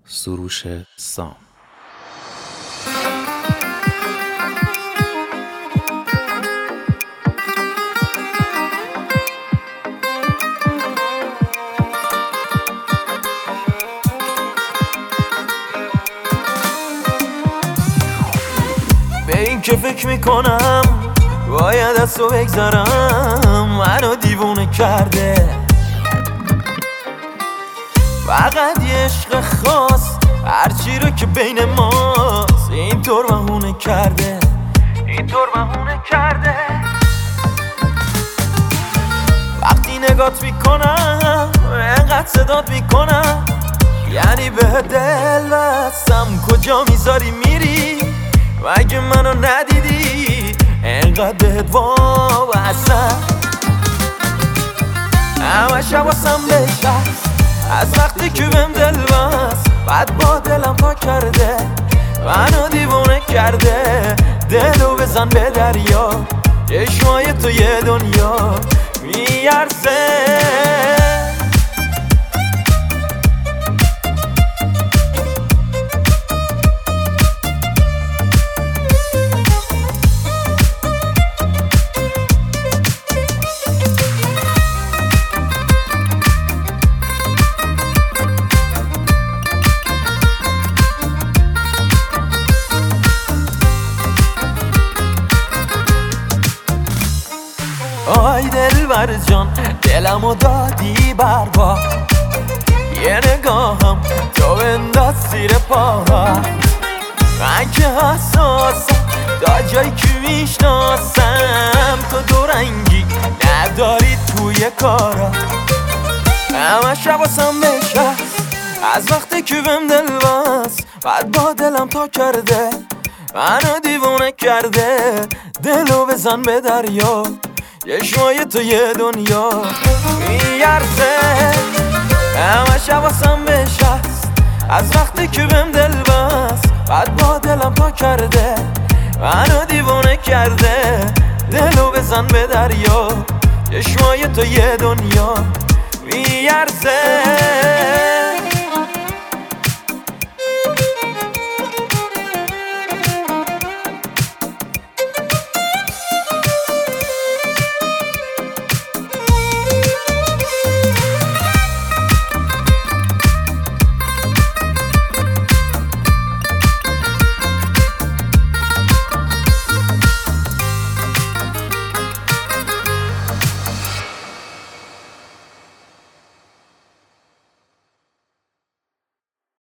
سروش سام. به این که فکر میکنم باید از تو بگذارم، منو دیوونه کرده. فقط یه عشق خاص هرچی رو که بین ماست اینطور بهونه کرده. وقتی نگات میکنم انقدر صدات میکنم، یعنی به دل بستم کجا میذاری میری و اگه منو ندیدی انقدر بهت وابستم. همش حواسم بهت از وقتی که بهم دل بست، بعد با دلم پا کرده، منو دیوونه کرده. دلو بزن به دریا، چشمای تو یه دنیا میارزه. آی دلبر جان، دلمو دادی برباد، یه نگاهم تو بنداز زیر پا. من که حساسم تا جایی که میشناسم، تو دو رنگی نداری توی کارا. همش حواسم بهت از وقتی که بهم دل بست، بعد با دلم تا کرده، منو دیوونه کرده. دلو بزن به دریا، چشمای تو یه دنیا میارزه. همش حواسم بهش هست از وقتی که بهم دل بست، بعد با دلم پا کرده، منو دیوونه کرده. دلو بزن به دریا، چشمای تو یه دنیا میارزه.